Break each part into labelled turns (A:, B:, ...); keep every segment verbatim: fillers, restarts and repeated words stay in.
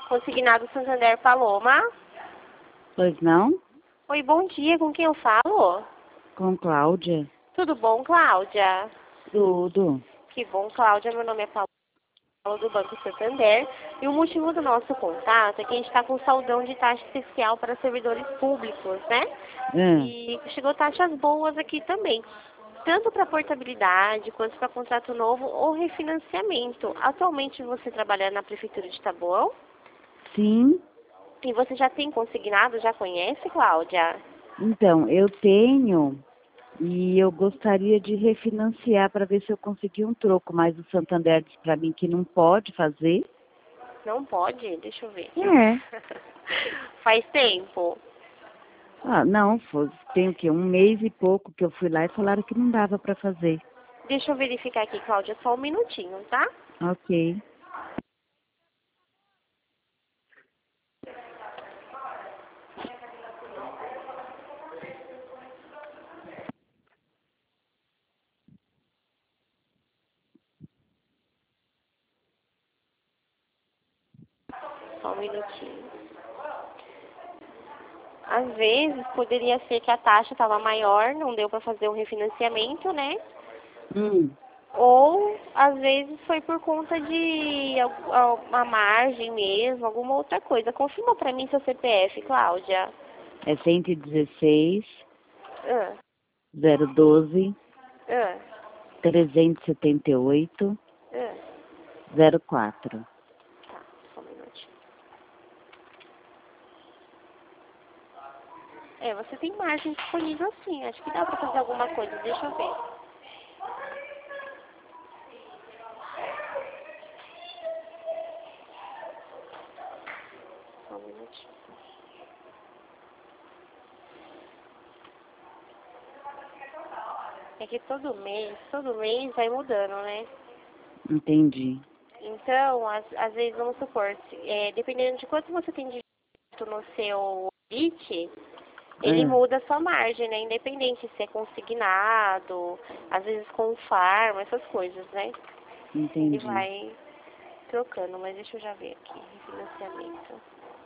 A: Consignado Santander Paloma.
B: Pois não?
A: Oi, bom dia. Com quem eu falo?
B: Com Cláudia.
A: Tudo bom, Cláudia?
B: Tudo.
A: Que bom, Cláudia. Meu nome é Paula, do Banco Santander. E o motivo do nosso contato é que a gente está com saldão de taxa especial para servidores públicos, né?
B: Ah,
A: E chegou taxas boas aqui também. Tanto para portabilidade, quanto para contrato novo ou refinanciamento. Atualmente você trabalha na Prefeitura de Taboão?
B: sim.
A: E você já tem consignado, já conhece, Cláudia?
B: Então, eu tenho e eu gostaria de refinanciar para ver se eu consegui um troco, mas o Santander disse para mim que não pode fazer.
A: Não pode? Deixa eu ver.
B: É.
A: Faz tempo.
B: Ah, não, foi, tem o quê? Um mês e pouco que eu fui lá e falaram que não dava para fazer.
A: Deixa eu verificar aqui, Cláudia, só um minutinho, tá?
B: Ok.
A: Só um minutinho. Às vezes, poderia ser que a taxa estava maior, não deu para fazer um refinanciamento, né?
B: Hum,
A: Ou, às vezes, foi por conta de uma margem mesmo, alguma outra coisa. Confirma para mim seu C P F, Cláudia.
B: é cento e dezesseis,
A: Ah,
B: zero doze,
A: ah,
B: trezentos e setenta e oito,
A: ah.
B: zero quatro.
A: Tá, só um minutinho. É, você tem margem disponível sim. Acho que dá para fazer alguma coisa. Deixa eu ver. Só um minutinho. É que todo mês, todo mês vai mudando, né?
B: Entendi.
A: Então, às, às vezes, vamos supor, se- é, dependendo de quanto você tem de débito no seu I T, ele
B: Ah,
A: muda a sua margem, né? Independente se é consignado, às vezes com farm, essas coisas, né? Ele
B: entendi.
A: vai trocando, mas deixa eu já ver aqui, refinanciamento.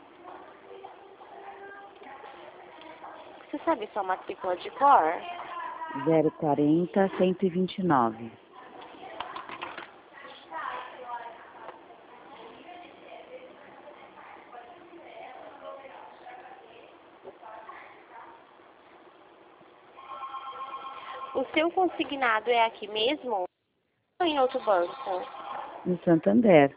A: Você sabe sua matrícula de cor?
B: zero quarenta, cento e vinte e nove.
A: O seu consignado é aqui mesmo ou em outro banco?
B: No Santander.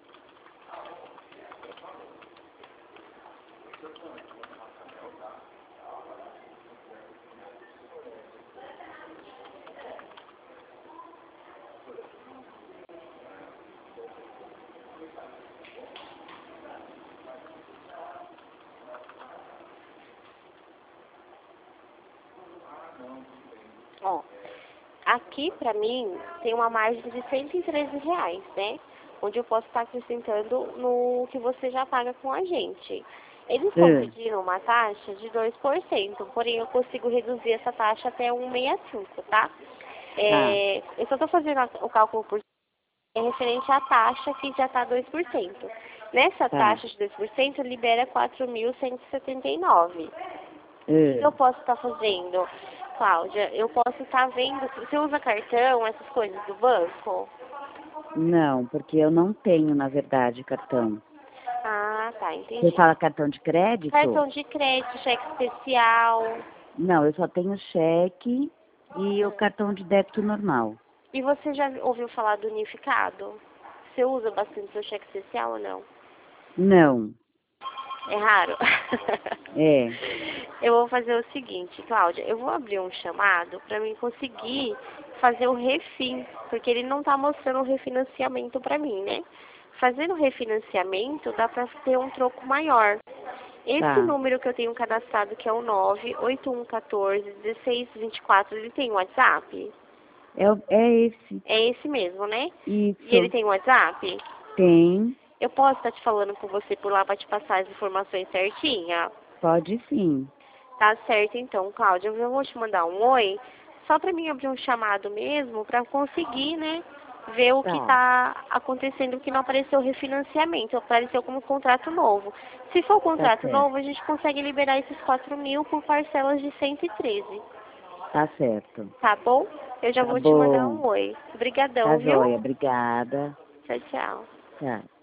A: Ó, aqui pra mim tem uma margem de cento e treze reais, né? Onde eu posso estar acrescentando no que você já paga com a gente. Eles estão
B: Ah,
A: pedindo uma taxa de dois por cento, porém eu consigo reduzir essa taxa até um vírgula sessenta e cinco, tá?
B: tá,
A: É, eu só estou fazendo a- o cálculo por é referente à taxa que já está dois por cento. Nessa
B: tá.
A: taxa de dois por cento libera quatro mil cento e setenta e nove. O que
B: Ah,
A: eu posso estar fazendo, Cláudia? Eu posso estar vendo, se você usa cartão, essas coisas do banco?
B: não, porque eu não tenho, na verdade, cartão.
A: Ah, tá,
B: Você
A: entendi.
B: fala cartão de crédito?
A: Cartão de crédito, cheque especial.
B: Não, eu só tenho cheque e o cartão de débito normal.
A: E você já ouviu falar do unificado? Você usa bastante seu cheque especial ou não?
B: Não,
A: É raro?
B: é,
A: Eu vou fazer o seguinte, Cláudia, eu vou abrir um chamado para mim conseguir fazer o refin, porque ele não está mostrando o refinanciamento para mim, né? Fazendo o refinanciamento dá para ter um troco maior. Esse
B: tá.
A: número que eu tenho cadastrado, que é o nove oito um um quatro, um seis dois quatro, ele tem WhatsApp?
B: É, o- é esse.
A: É esse mesmo, né? E ele
B: Isso.
A: tem WhatsApp?
B: Tem,
A: Eu posso estar te falando com você por lá para te passar as informações certinha?
B: pode sim.
A: Tá certo então, Cláudia. Eu vou te mandar um oi, só para mim abrir um chamado mesmo, para conseguir, né, ver o que
B: Tá.
A: está acontecendo, que não apareceu refinanciamento, apareceu como contrato novo. Se for
B: Tá
A: contrato
B: certo.
A: novo, a gente consegue liberar esses quatro mil por parcelas de cento e treze.
B: Tá certo.
A: Tá bom? Eu já
B: Tá
A: vou te mandar
B: bom.
A: um oi.
B: Tá
A: Obrigadão, viu?
B: joia. Obrigada.
A: Tchau, tchau.
B: Tchau.